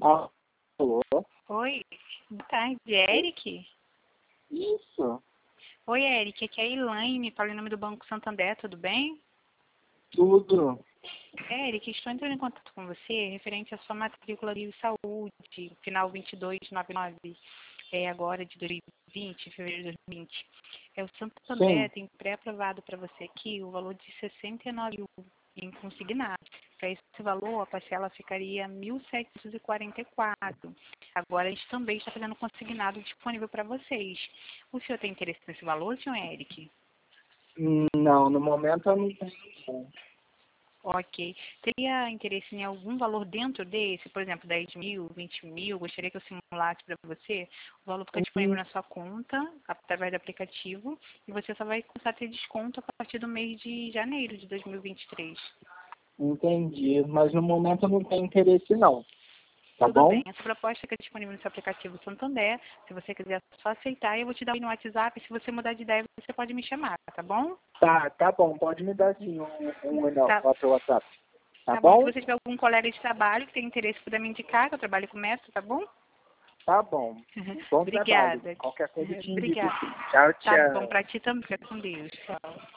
Alô? Oi, boa tarde, Eric? Isso, Oi, Eric, aqui é a Elaine, falo em nome do Banco Santander, tudo bem? tudo. Eric, estou entrando em contato com você referente à sua matrícula de saúde, final 2299, agora de 2020, fevereiro de 2020. O Santander Sim, tem pré-aprovado para você aqui o valor de 69 mil em consignado. Para esse valor, a parcela ficaria 1.744. Agora, a gente também está fazendo consignado disponível para vocês. O senhor tem interesse nesse valor, senhor Eric? não, no momento eu não tenho. Ok. Teria interesse em algum valor dentro desse? Por exemplo, 10 mil, 20 mil? Gostaria que eu simulasse para você. O valor fica disponível Hum, na sua conta, através do aplicativo, e você só vai começar a ter desconto a partir do mês de janeiro de 2023. Entendi, mas no momento eu não tenho interesse não, tá Tudo bom? bem. Essa proposta fica disponível no seu aplicativo Santander. Se você quiser só aceitar, eu vou te dar no WhatsApp. Se você mudar de ideia, você pode me chamar, tá bom? Tá bom, pode me dar sim um e-mail Tá, lá pelo WhatsApp, tá tá bom. Se bom? você tiver algum colega de trabalho que tem interesse, puder me indicar, que eu trabalho com mestre, tá bom? Tá bom, bom trabalho. Obrigada. Qualquer coisa eu te indico. Obrigada. Tchau, Tá bom tchau. pra ti também. Fica com Deus. Tchau.